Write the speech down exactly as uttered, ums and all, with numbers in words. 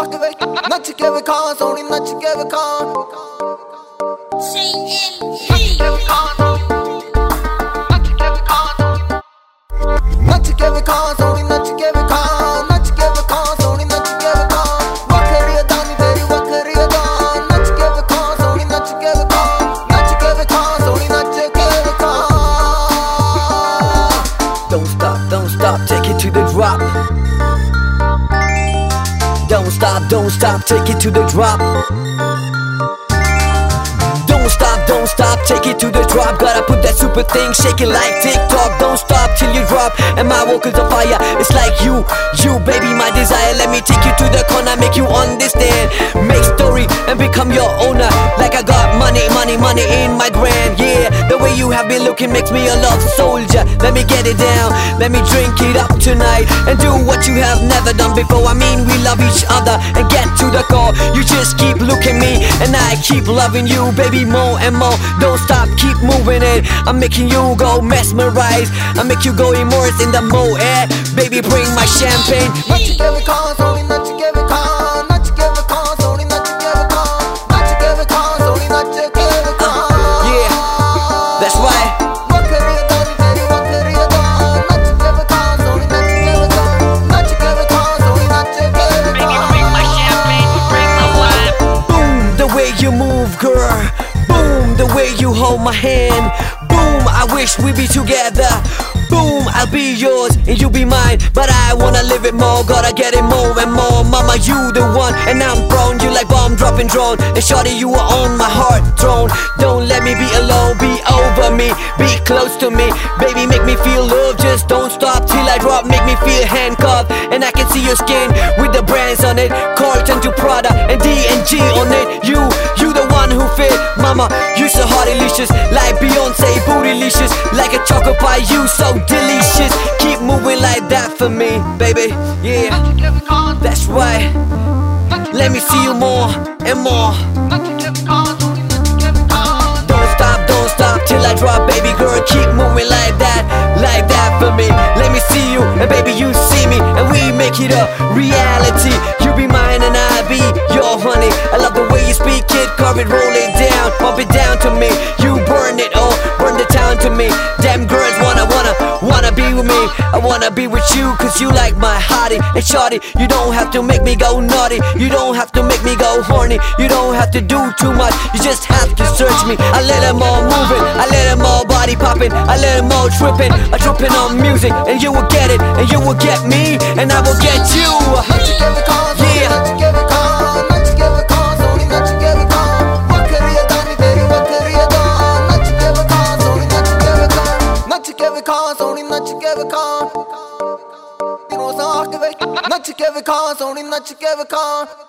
ਹੱਕ ਵੇ ਨੱਚ ਕੇ ਵਿਖਾ ਸੋਹਣੀ ਨੱਚ ਕੇ ਵਿਖਾ ਨੱਚ ਕੇ ਵਿਖਾ ਸੋਹਣੀ ਨੱਚ ਕੇ ਵਿਖਾ ਨੱਚ ਕੇ ਵਿਖਾ ਸੋਹਣੀ ਨੱਚ ਕੇ ਵਿਖਾ ਵੱਖਰੀ ਅਦਾ ਨੀ ਤੇਰੀ ਵੱਖਰੀ ਅਦਾ ਨੱਚ ਕੇ ਵਿਖਾ ਸੋਹਣੀ ਨੱਚ ਕੇ ਵਿਖਾ ਨੱਚ ਕੇ ਵਿਖਾ ਸੋਹਣੀ ਨੱਚ ਕੇ ਵਿਖਾ Don't stop, don't stop, take it to the drop. Don't stop, don't stop, take it to the drop. Don't stop, don't stop, take it to the drop. Gotta put that super thing, shake it like TikTok. Don't stop till you drop, and my vocals on fire. It's like you, you baby, my desire. Let me take you to the corner, make you understand. Make story and become your owner. Like I got money, money, money in my grand. Yeah, the way you have been looking makes me a love soldier. Let me get it down, let me drink it up tonight, and do what you have never done before. I mean, we love each other and get to the core. You just keep looking me, and I keep loving you, baby, more and more. Don't stop, keep moving it. I'm making you go mesmerize. I make you go immersed in the moat. Baby, bring my champagne. ਨੱਚ ਕੇ ਵਿਖਾ ਸੋਹਣੀ ਨੱਚ ਕੇ ਵਿਖਾ ਨੱਚ ਕੇ ਵਿਖਾ ਸੋਹਣੀ ਨੱਚ ਕੇ ਵਿਖਾ ਨੱਚ ਕੇ ਵਿਖਾ ਸੋਹਣੀ ਨੱਚ ਕੇ ਵਿਖਾ Yeah, that's right. ਵੱਖਰੀ ਅਦਾ ਨੀ ਤੇਰੀ ਵੱਖਰੀ ਅਦਾ ਨੱਚ ਕੇ ਵਿਖਾ ਸੋਹਣੀ ਨੱਚ ਕੇ ਵਿਖਾ ਨੱਚ ਕੇ ਵਿਖਾ ਸੋਹਣੀ ਨੱਚ ਕੇ ਵਿਖਾ Bring my champagne, bring my wine. Boom, the way you move, girl. Boom, the way you hold my hand. Boom, I wish we'd be together. Boom, I'll be yours and you be mine, but I wanna live it more, gotta get it more and more. Mama, you the one, and I'm prone. You like bomb dropping drone, and shorty, you are on my heart throne. Don't let me be alone, be over me, be close to me, baby, make me feel love. Just don't stop till I drop, make me feel handcuffed, and I can see your skin with the brands on it, Carlton to Prada and D and G on it. You, you the one who fit, mama, you so hot delicious, like Beyonce, bootylicious, like a chocolate pie, you so delicious. Keep moving like that for me, baby. Yeah, that's right. Let me see you more and more. Don't stop, don't stop till I drop, baby girl. Keep moving like that, like that for me. Let me see you, and baby you see me, and we make it a reality. You be mine and I be your honey. I love the way you speak it, carve it, roll it down, pump it down to me. You burn it all, burn the town to me. Damn girls wanna, wanna, wanna be with me. I wanna be with you, cause you like my hottie. And shorty, you don't have to make me go naughty, you don't have to make me go horny, you don't have to do too much, you just have to search me. I let them all moving, I let them all body popping, I let them all tripping, I tripping on music, and you will get it, and you will get me, and I will get you. ਨੱਚ ਕੇ ਵਿਖਾ ਸੋਹਣੀ ਨੱਚ ਕੇ ਵਿਖਾ ਨੱਚ ਕੇ ਵਿਖਾ ਸੋਹਣੀ ਨੱਚ ਕੇ ਵਿਖਾ ਵੱਖਰੀ ਅਦਾ ਨੀ ਤੇਰੀ ਵੱਖਰੀ ਅਦਾ ਨੱਚ ਕੇ ਵਿਖਾ ਸੋਹਣੀ ਨੱਚ ਕੇ ਵਿਖਾ ਨੱਚ ਕੇ ਵਿਖਾ ਸੋਹਣੀ ਨੱਚ ਕੇ ਵਿਖਾ ਤੈਨੂੰ ਸਾਖ ਵੇ ਨੱਚ ਕੇ ਵਿਖਾ ਸੋਹਣੀ ਨੱਚ ਕੇ ਵਿਖਾ